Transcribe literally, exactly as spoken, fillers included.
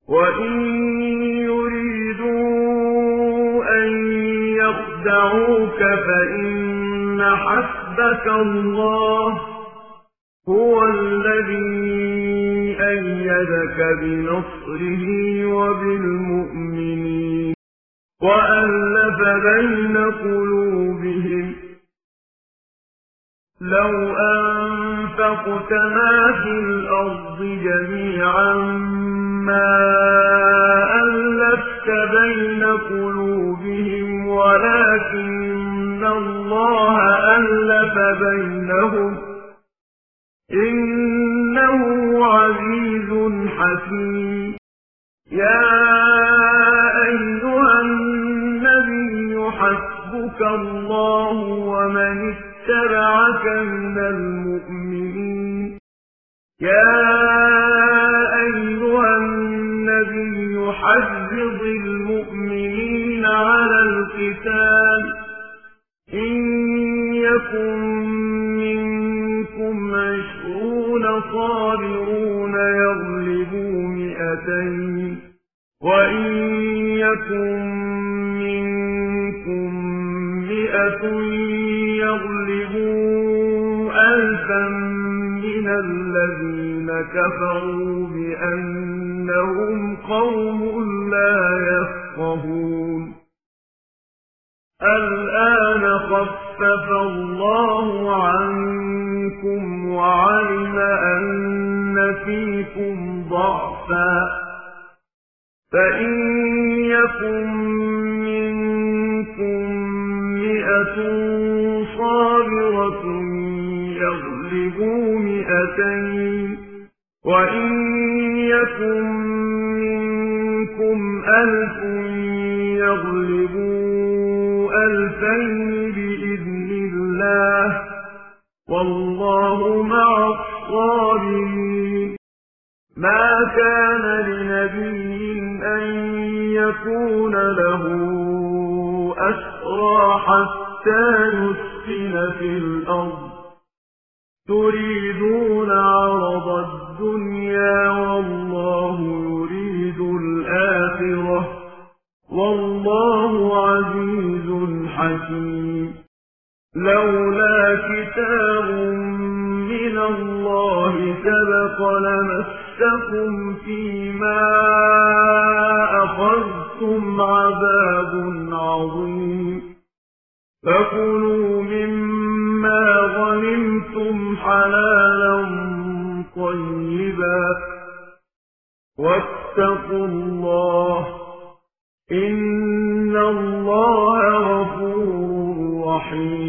وَإِن يُرِيدُوا أَن يَخْدَعُوكَ فَإِنَّ حَسْبَكَ اللَّهُ هُوَ الَّذِي أَيَّدَكَ بِنَصْرِهِ وَبِالْمُؤْمِنِينَ وَأَلَّفَ بَيْنَ قُلُوبِهِمْ لَوْ أَنفَقْتَ مَا فِي الْأَرْضِ جَمِيعًا مَا أَلَّفْتَ بَيْنَ قُلُوبِهِمْ وَلَكِنَّ اللَّهَ أَلَّفَ بَيْنَهُمْ إِنَّهُ عَزِيزٌ حَكِيمٌ يَا أَيُّهَا النَّبِيُّ حَسْبُكَ اللَّهُ وَمَنِ اتَّبَعَكَ مِنَ الْمُؤْمِنِينَ يَا أَيُّهَا النَّبِيُّ حَرِّضِ الْمُؤْمِنِينَ عَلَى الْقِتَالِ إِن يَكُن مِّنكُمْ عِشْرُونَ صَابِرُونَ يَغْلِبُوا مِائَتَيْنِ وَإِن يَكُن مِّنكُم مِّائَةٌ يَغْلِبُوا أَلْفًا مِّنَ الَّذِينَ كَفَرُوا بِأَنَّهُمْ قَوْمٌ لَّا يَفْقَهُونَ الْآنَ خَفَّفَ اللَّهُ عَنكُمْ وَعَلِمَ أَنَّ فِيكُمْ ضَعْفًا فَإِن يَكُن مِّنكُم مِّائَةٌ صَابِرَةٌ يَغْلِبُوا مِائَتَيْنِ وَإِن يَكُن مِّنكُمْ أَلْفٌ يَغْلِبُوا أَلْفَيْنِ بِإِذْنِ اللَّهِ وَاللَّهُ مَعَ الصَّابِرِينَ مَا كَانَ لِنَبِيٍّ أَن يَكُونَ لَهُ أَسْرَىٰ حَتَّىٰ يُسْخِنَ فِي الْأَرْضِ تُرِيدُونَ عَرَضَ الدُّنْيَا وَاللَّهُ يُرِيدُ الْآخِرَةَ وَاللَّهُ عَزِيزٌ حَكِيمٌ لَوْلَا كِتَابٌ مِّنَ اللَّهِ سَبَقَ لَمَسَّكُمْ فِيمَا أَخَذْتُمْ عَذَابٌ عَظِيمٌ فَكُلُوا مِمَّا غَنِمْتُمْ حَلَالًا طَيِّبًا وَاتَّقُوا اللَّهَ إِنَّ اللَّهَ غَفُورٌ رَّحِيمٌ